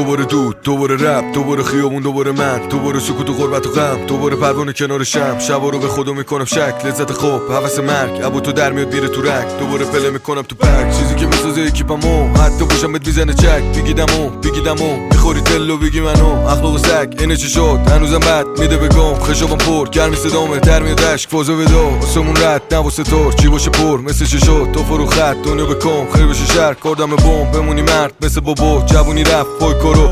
دوباره دود، دوباره رپ، دوباره خیابون، دوباره من، دوباره سکوت و غربت و غم، دوباره پروانه کنار شم. شبا رو به خودم میکنم شک، لذت خوب، هوس مرگ، ابو تو در میاد میره تو رک، دوباره پله میکنم تو پک. چیزی که میسازه اکیپمو، حتی باشم بهت میزنه چک. بگیدمو میخوری تلو بگی منو، اخلاق سگ اینه چی شد؟ هنوزم بد میده بگم، خشابم پر گرمی صدامه، در میاد اشک فازو بدا، آسمون رد نه واسه تور، چی باشه پر مثل چی شد؟ تو فرو خط دنیا بکن، خیر بشه شهر کردم بمب، بمونی مرد مثل بابا، جوونی رفت پای کارو.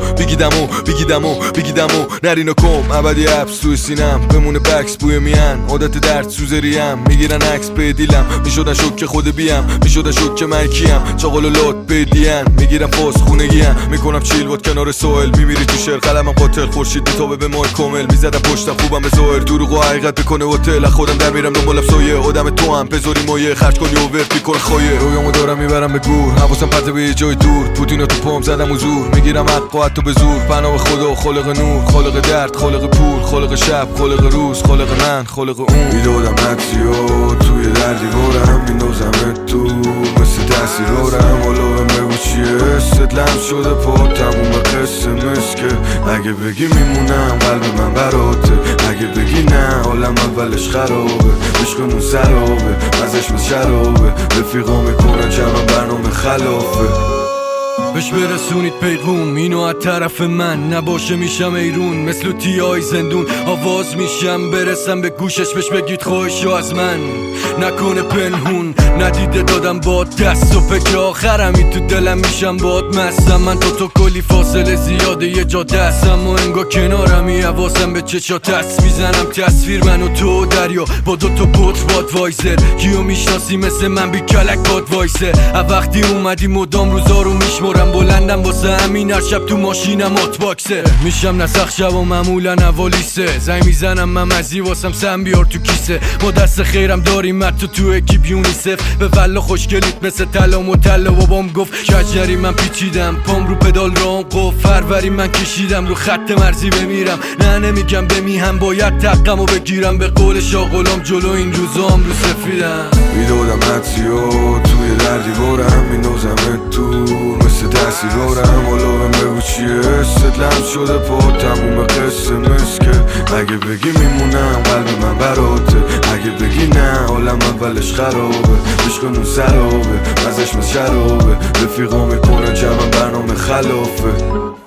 بگیدمو نرینو کم، ابدی حبس توی سینم بمونه بکس بوی میان، عادت درد سوزریم، میگیرن عکس به دیلم، میشدن شک که خود بیم، میشدن شک که من کیم، چاقال و لات بدین، میگیرم پاس خونگیم، میکنم چیل وات کنار سوئل، میمیری تو شهر قلمم قاتل، خورشید میتابه به مای کامل، میزدم پشتم خوبم به ظاهر، دروغ و حقیقت بکنه هتل، خودم در میرم دنبال سایه، آدم تو هم بذاری مایه، خرج کنی و ورد میکنه خایه، رویامو دارم میبرم به گور، حواسم پرت به یه جای دور، پوتینو تو پام زدم حضور، میگیرم حق و حتی به زور، پناه خدا، خالق نور، خالق درد، خالق پول، خالق شب، خالق روز، خالق من، خالق اون. میدادم عکسیو توی در دیوارم، میندازم تو مثل دستیرارم، حالا بهم بگو چیه استدلم شده پا تموم قصه مسکه، اگه بگی میمونم قلب من براته، اگه بگی نه عالم اولش خرابه، عشقمون سرابه مزش مثل شرابه، رفیقا میکنن جمع برنامه خلافه. بهش برسونید پیغوم اینو از طرف من، نباشه میشم ایرون مثل تیای زندون، آواز میشم برسم به گوشش، بهش بگید خواهشو از من نکنه پنهون، ندیده دادم با دست و فکر آخرمی تو دلم میشم باد مستم، من تو کلی فاصله زیاده یه جا دستم و انگا کنارمی، حواسم به چشات دست میزنم تصویر من و تو دریا با دوتا بوت باد وایزر، کیو میشناسی مثل من بی کلک باد وایسه، وقتی اومدی مدام روزا رو میشمرم، بلندم واسه همین هر شب تو ماشینم هات باکسه، میشم نسخ شب و معمولا اوالیسه، زنگ میزنم ممزی واسم سم بیار تو کیسه، ما دست خیرم داریم حتی تو اکیپ یونیسف، به والله خوشگلیت مثل طلا و طلا بابام گفت کجری من پیچیدم، پام رو پدال رام قف، فروری من کشیدم رو خط مرزی بمیرم، نه نمیگم بمیهم باید تقم و بگیرم، به قول شاغلام جلو این روزام رو سفیدم. میدادم عکسیو توی در دیوارم، میندازم تو مثل دستیرارم، حالا بهم بگو چیه استدلم شده پا تموم قصه مسکه، اگه بگی میمونم قلب من براته، اگه بگی نه عالم اولش خرابه، عشقمون سرابه مزش مثل شرابه، رفیقا میکنن جمع برنامه خلافه.